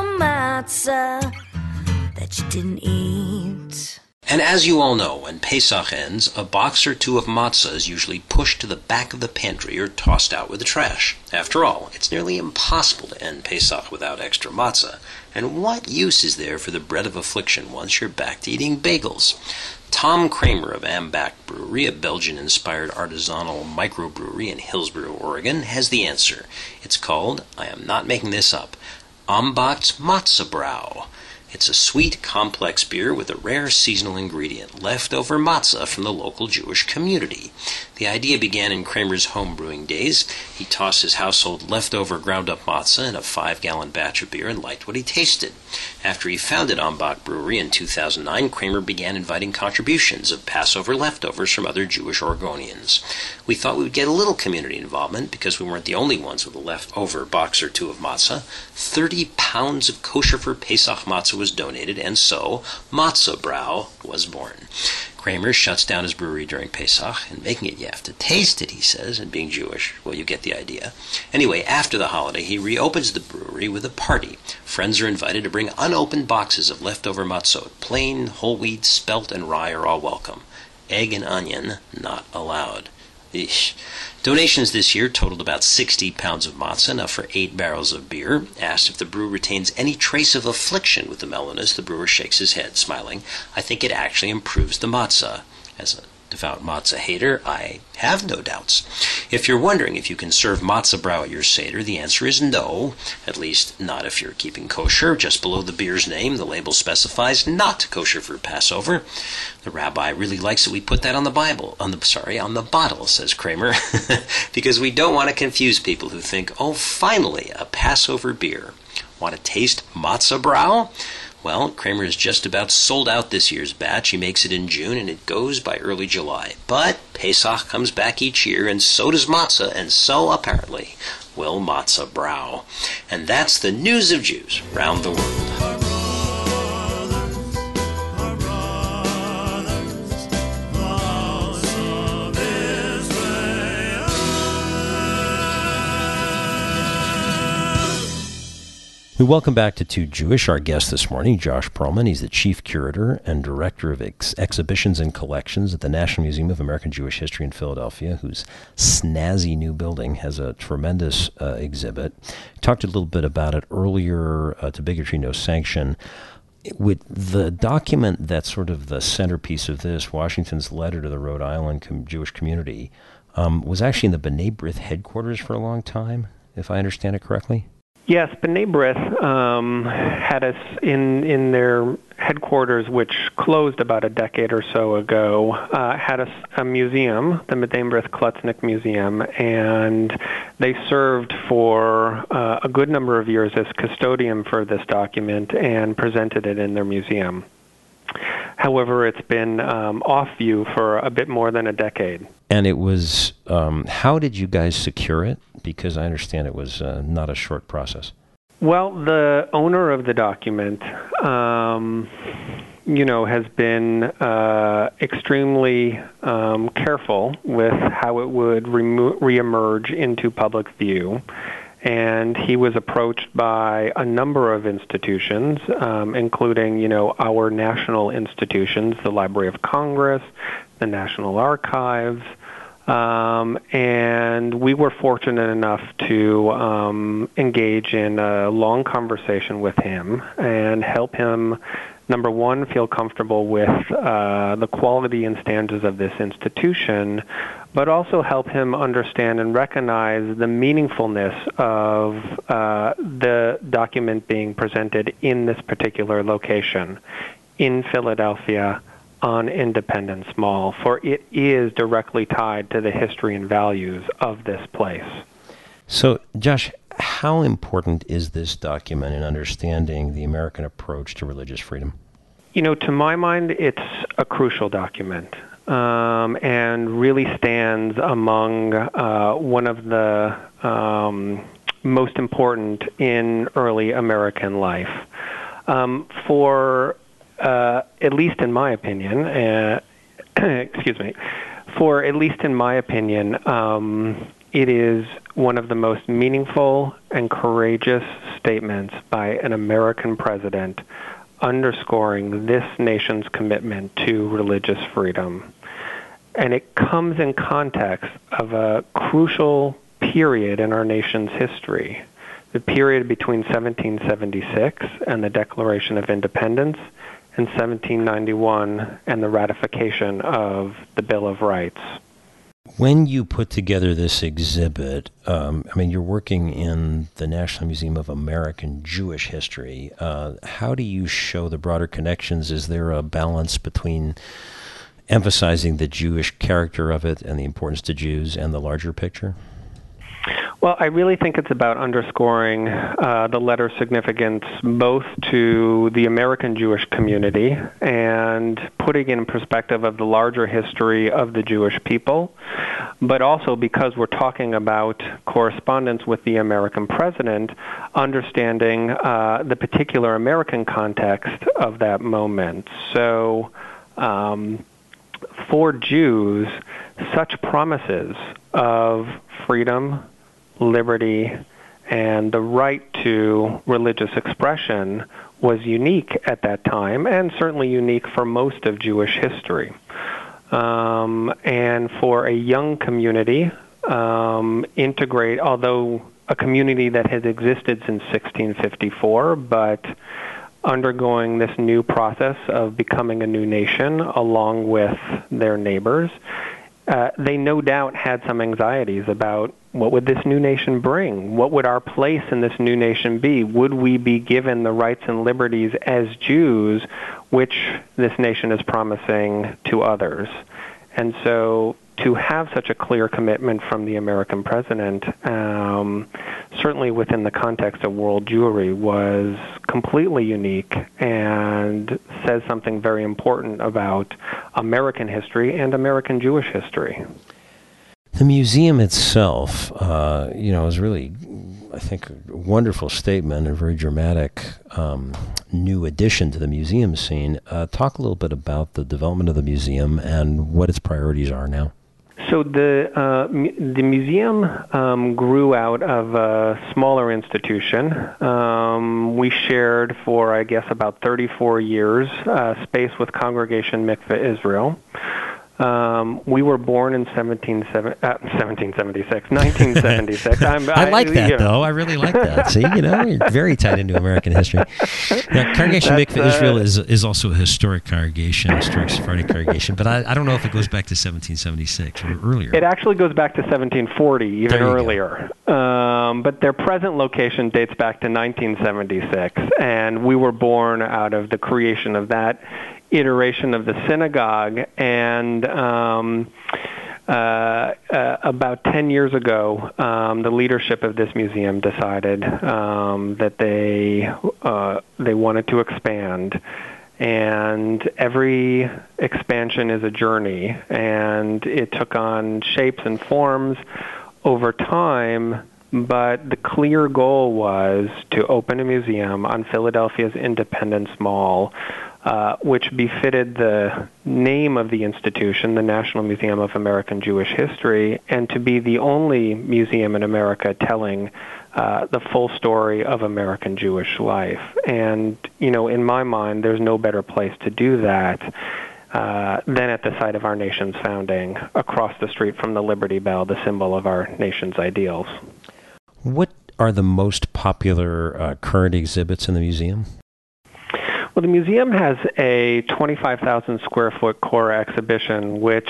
matzah that you didn't eat? And as you all know, when Pesach ends, a box or two of matzah is usually pushed to the back of the pantry or tossed out with the trash. After all, it's nearly impossible to end Pesach without extra matzah. And what use is there for the bread of affliction once you're back to eating bagels? Tom Kramer of Ambach Brewery, a Belgian-inspired artisanal microbrewery in Hillsboro, Oregon, has the answer. It's called, I am not making this up, Ambach's Matzah Brau. It's a sweet, complex beer with a rare seasonal ingredient, leftover matzah from the local Jewish community. The idea began in Kramer's home brewing days. He tossed his household leftover ground-up matzah in a five-gallon batch of beer and liked what he tasted. After he founded Ambach Brewery in two thousand nine, Kramer began inviting contributions of Passover leftovers from other Jewish Oregonians. We thought we would get a little community involvement because we weren't the only ones with a leftover box or two of matzah. Thirty pounds of kosher for Pesach matzah was donated, and so Matzah Brau was born. Kramer shuts down his brewery during Pesach, and making it you have to taste it, he says, and being Jewish, well, you get the idea. Anyway, after the holiday, he reopens the brewery with a party. Friends are invited to bring unopened boxes of leftover matzot. Plain, whole wheat, spelt, and rye are all welcome. Egg and onion not allowed. Eesh. Donations this year totaled about sixty pounds of matzah, enough for eight barrels of beer. Asked if the brew retains any trace of affliction with the mellowness, the brewer shakes his head, smiling. I think it actually improves the matzah. As a devout matzah hater, I have no doubts. If you're wondering if you can serve matzah brau at your Seder, the answer is no. At least not if you're keeping kosher. Just below the beer's name, the label specifies not kosher for Passover. The rabbi really likes that we put that on the Bible, on the sorry, on the bottle, says Kramer, because we don't want to confuse people who think, oh, finally, a Passover beer. Want to taste matzah brau? Well, Kramer is just about sold out this year's batch. He makes it in June, and it goes by early July. But Pesach comes back each year, and so does matzah, and so, apparently, will matzah brau. And that's the news of Jews round the world. We welcome back to Too Jewish our guest this morning, Josh Perlman. He's the Chief Curator and Director of ex- Exhibitions and Collections at the National Museum of American Jewish History in Philadelphia, whose snazzy new building has a tremendous uh, exhibit. Talked a little bit about it earlier uh, to Bigotry No Sanction. With the document that's sort of the centerpiece of this, Washington's letter to the Rhode Island com- Jewish community, um, was actually in the B'nai B'rith headquarters for a long time, if I understand it correctly. Yes, B'nai B'rith um, had us in in their headquarters, which closed about a decade or so ago, uh, had a, a museum, the B'nai B'rith Klutznick Museum, and they served for uh, a good number of years as custodian for this document and presented it in their museum. However, it's been um, off view for a bit more than a decade. And it was, um, how did you guys secure it? Because I understand it was uh, not a short process. Well, the owner of the document, um, you know, has been uh, extremely um, careful with how it would remo- reemerge into public view. And he was approached by a number of institutions, um, including, you know, our national institutions, the Library of Congress, the National Archives, um, and we were fortunate enough to um, engage in a long conversation with him and help him, number one, feel comfortable with uh, the quality and standards of this institution, but also help him understand and recognize the meaningfulness of uh, the document being presented in this particular location, in Philadelphia, on Independence Mall, for it is directly tied to the history and values of this place. So, Josh, how important is this document in understanding the American approach to religious freedom? You know, to my mind, it's a crucial document. Um, and really stands among uh, one of the um, most important in early American life. Um, for, uh, at least in my opinion, uh, excuse me, for at least in my opinion, um, it is one of the most meaningful and courageous statements by an American president underscoring this nation's commitment to religious freedom. And it comes in context of a crucial period in our nation's history, the period between seventeen seventy-six and the Declaration of Independence and seventeen ninety-one and the ratification of the Bill of Rights. When you put together this exhibit, um, I mean, you're working in the National Museum of American Jewish History. Uh, how do you show the broader connections? Is there a balance between emphasizing the Jewish character of it and the importance to Jews and the larger picture? Well, I really think it's about underscoring uh, the letter's significance both to the American Jewish community and putting in perspective of the larger history of the Jewish people, but also because we're talking about correspondence with the American president, understanding uh, the particular American context of that moment. So, um, for Jews, such promises of freedom, liberty, and the right to religious expression was unique at that time, and certainly unique for most of Jewish history. Um, and for a young community, um, integrate, although a community that has existed since sixteen fifty-four, but undergoing this new process of becoming a new nation along with their neighbors, uh, they no doubt had some anxieties about what would this new nation bring? What would our place in this new nation be? Would we be given the rights and liberties as Jews, which this nation is promising to others? And so to have such a clear commitment from the American president, um, certainly within the context of World Jewry, was completely unique and says something very important about American history and American Jewish history. The museum itself, uh, you know, is really, I think, a wonderful statement, a very dramatic um, new addition to the museum scene. Uh, talk a little bit about the development of the museum and what its priorities are now. So the uh, mu- the museum um, grew out of a smaller institution. Um, we shared for, I guess, about thirty-four years uh, space with Congregation Mikveh Israel. Um, we were born in seventeen seventy-six, nineteen seventy-six. I'm, I like I, that, you know. though. I really like that. See, you know, you're very tied into American history. Now, Congregation Mikveh uh, Israel is is also a historic congregation, a historic Sephardic congregation, but I, I don't know if it goes back to seventeen seventy-six or earlier. It actually goes back to seventeen forty, even earlier. Um, but their present location dates back to nineteen seventy-six, and we were born out of the creation of that iteration of the synagogue, and um, uh, uh, about ten years ago, um, the leadership of this museum decided um, that they uh, they wanted to expand. And every expansion is a journey, and it took on shapes and forms over time. But the clear goal was to open a museum on Philadelphia's Independence Mall, Uh, which befitted the name of the institution, the National Museum of American Jewish History, and to be the only museum in America telling uh, the full story of American Jewish life. And, you know, in my mind, there's no better place to do that uh, than at the site of our nation's founding, across the street from the Liberty Bell, the symbol of our nation's ideals. What are the most popular uh, current exhibits in the museum? Well, the museum has a twenty-five thousand square foot core exhibition, which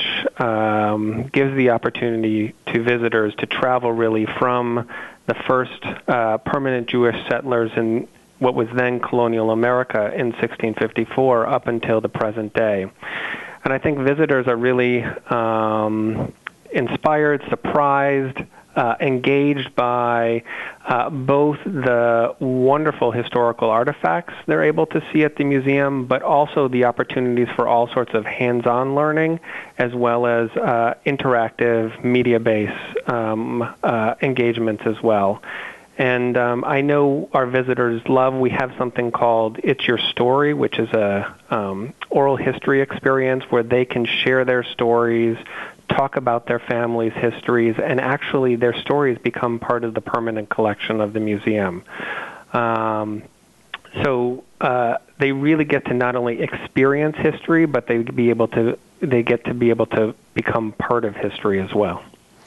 um, gives the opportunity to visitors to travel really from the first uh, permanent Jewish settlers in what was then colonial America in sixteen fifty-four up until the present day. And I think visitors are really um, inspired, surprised, Uh, engaged by uh, both the wonderful historical artifacts they're able to see at the museum, but also the opportunities for all sorts of hands-on learning, as well as uh, interactive media-based um, uh, engagements as well. And um, I know our visitors love, we have something called It's Your Story, which is a um, oral history experience where they can share their stories, talk about their families' histories, and actually their stories become part of the permanent collection of the museum. Um, so uh, they really get to not only experience history, but they be able to they get to be able to become part of history as well.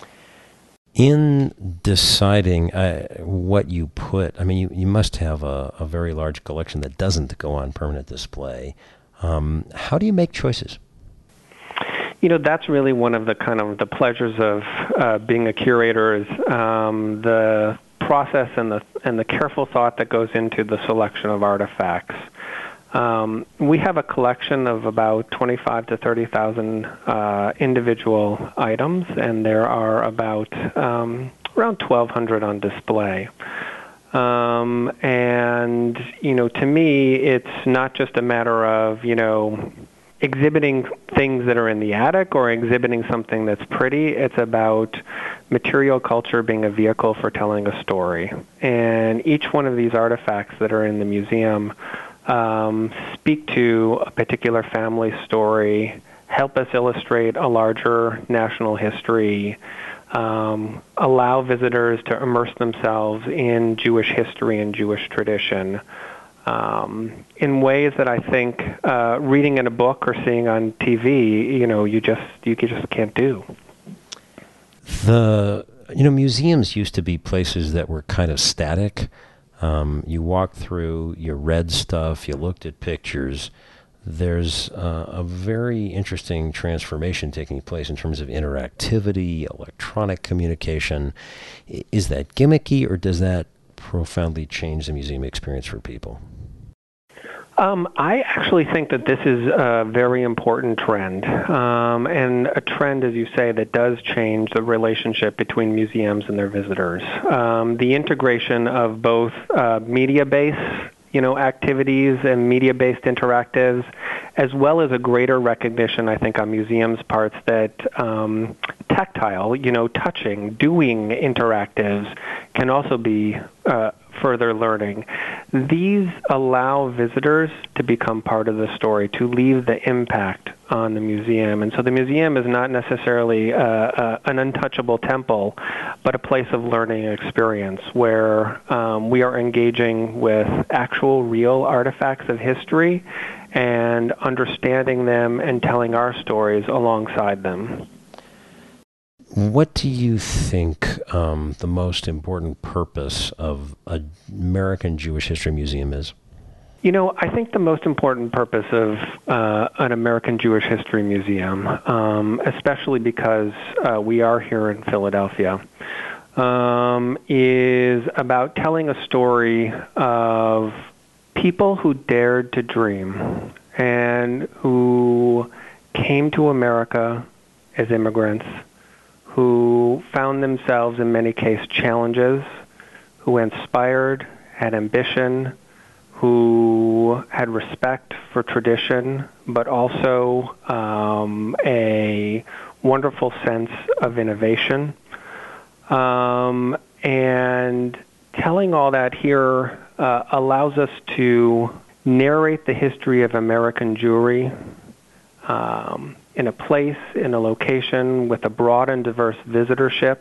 In deciding uh, what you put, I mean, you, you must have a, a very large collection that doesn't go on permanent display. Um, how do you make choices? You know, that's really one of the kind of the pleasures of uh, being a curator is um, the process and the and the careful thought that goes into the selection of artifacts. Um, we have a collection of about twenty-five to thirty thousand uh, individual items, and there are about um, around twelve hundred on display. Um, and you know, to me, it's not just a matter of you know. exhibiting things that are in the attic or exhibiting something that's pretty. It's about material culture being a vehicle for telling a story. And each one of these artifacts that are in the museum um, speak to a particular family story, help us illustrate a larger national history, um, allow visitors to immerse themselves in Jewish history and Jewish tradition. um, in ways that I think uh, reading in a book or seeing on T V, you know, you just you just can't do. The you know museums used to be places that were kind of static. Um, you walked through, you read stuff, you looked at pictures. There's uh, a very interesting transformation taking place in terms of interactivity, electronic communication. I- is that gimmicky, or does that profoundly change the museum experience for people? Um, I actually think that this is a very important trend, um, and a trend, as you say, that does change the relationship between museums and their visitors. Um, the integration of both uh, media-based, you know, activities and media-based interactives, as well as a greater recognition, I think, on museums' parts that um, tactile, you know, touching, doing interactives can also be uh, further learning. These allow visitors to become part of the story, to leave the impact on the museum. And so the museum is not necessarily uh, uh, an untouchable temple, but a place of learning experience where um, we are engaging with actual real artifacts of history and understanding them and telling our stories alongside them. What do you think um, the most important purpose of an American Jewish History Museum is? You know, I think the most important purpose of uh, an American Jewish History Museum, um, especially because uh, we are here in Philadelphia, um, is about telling a story of people who dared to dream and who came to America as immigrants, who found themselves in many cases challenges, who inspired, had ambition, who had respect for tradition, but also um, a wonderful sense of innovation. Um, and telling all that here uh, allows us to narrate the history of American Jewry um, in a place, in a location with a broad and diverse visitorship,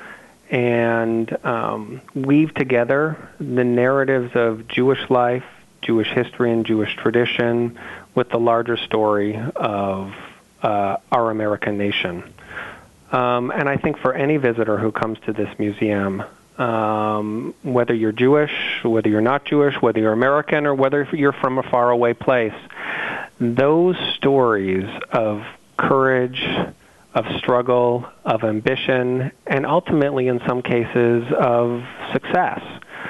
and um, weave together the narratives of Jewish life, Jewish history, and Jewish tradition with the larger story of uh, our American nation. Um, and I think for any visitor who comes to this museum, um, whether you're Jewish, whether you're not Jewish, whether you're American, or whether you're from a faraway place, those stories of courage, of struggle, of ambition, and ultimately, in some cases, of success.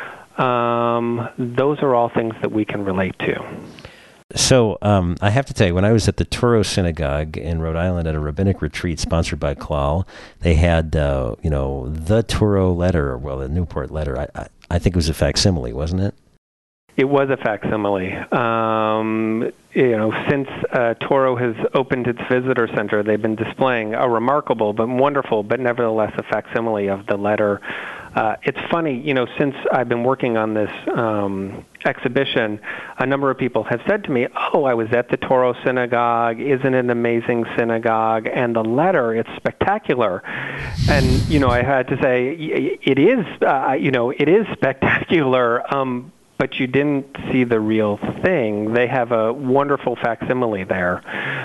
Um, those are all things that we can relate to. So um, I have to tell you, when I was at the Touro Synagogue in Rhode Island at a rabbinic retreat sponsored by Klal, they had, uh, you know, the Touro letter, well, the Newport letter. I, I, I think it was a facsimile, wasn't it? It was a facsimile. Um, you know, since uh, Touro has opened its visitor center, they've been displaying a remarkable but wonderful, but nevertheless a facsimile of the letter. Uh, it's funny, you know, since I've been working on this um, exhibition, a number of people have said to me, oh, I was at the Touro Synagogue, isn't it an amazing synagogue? And the letter, it's spectacular. And, you know, I had to say, it is, uh, you know, it is spectacular, um, but you didn't see the real thing. They have a wonderful facsimile there.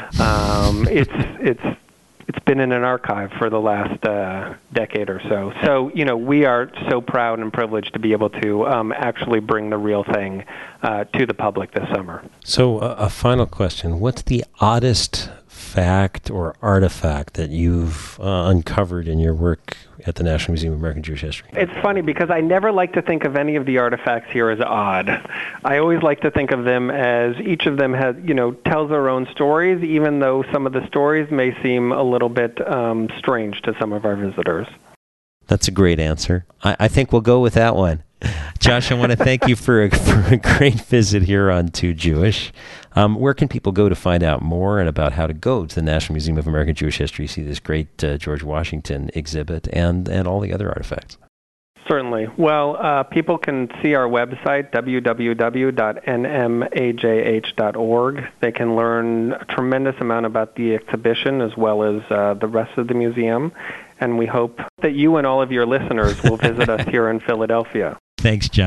Um, it's, it's, It's been in an archive for the last uh, decade or so. So, you know, we are so proud and privileged to be able to um, actually bring the real thing uh, to the public this summer. So uh, a final question. What's the oddest fact or artifact that you've uh, uncovered in your work at the National Museum of American Jewish History? It's funny because I never like to think of any of the artifacts here as odd. I always like to think of them as each of them has, you know, tells their own stories, even though some of the stories may seem a little bit um, strange to some of our visitors. That's a great answer. I, I think we'll go with that one. Josh, I want to thank you for a, for a great visit here on Too Jewish. Um, where can people go to find out more and about how to go to the National Museum of American Jewish History, see this great uh, George Washington exhibit and, and all the other artifacts? Certainly. Well, uh, people can see our website, w w w dot n m a j h dot org. They can learn a tremendous amount about the exhibition as well as uh, the rest of the museum. And we hope that you and all of your listeners will visit us here in Philadelphia. Thanks, Josh.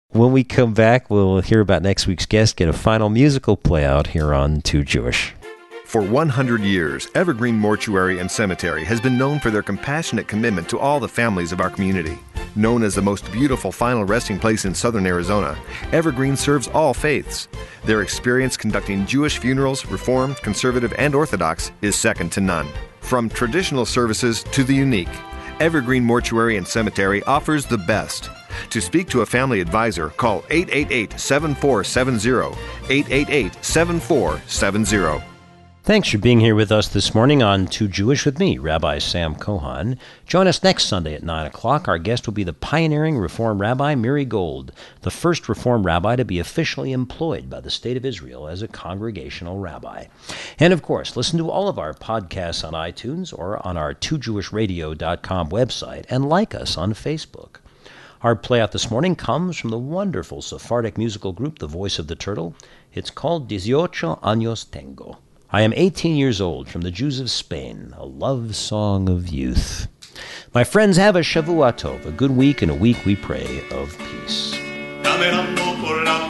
When we come back, we'll hear about next week's guest, get a final musical play out here on Too Jewish. For one hundred years, Evergreen Mortuary and Cemetery has been known for their compassionate commitment to all the families of our community. Known as the most beautiful final resting place in southern Arizona, Evergreen serves all faiths. Their experience conducting Jewish funerals, Reformed, Conservative, and Orthodox, is second to none. From traditional services to the unique, Evergreen Mortuary and Cemetery offers the best. To speak to a family advisor, call eight eight eight, seven four seven zero, eight eight eight, seven four seven zero. Thanks for being here with us this morning on Too Jewish with me, Rabbi Sam Cohan. Join us next Sunday at nine o'clock. Our guest will be the pioneering Reform Rabbi Miri Gold, the first Reform Rabbi to be officially employed by the State of Israel as a congregational rabbi. And of course, listen to all of our podcasts on iTunes or on our two jewish radio dot com website and like us on Facebook. Our playout this morning comes from the wonderful Sephardic musical group, The Voice of the Turtle. It's called Dieciocho Años Tengo. I am eighteen years old, from the Jews of Spain, a love song of youth. My friends, have a Shavua Tov, a good week and a week we pray of peace.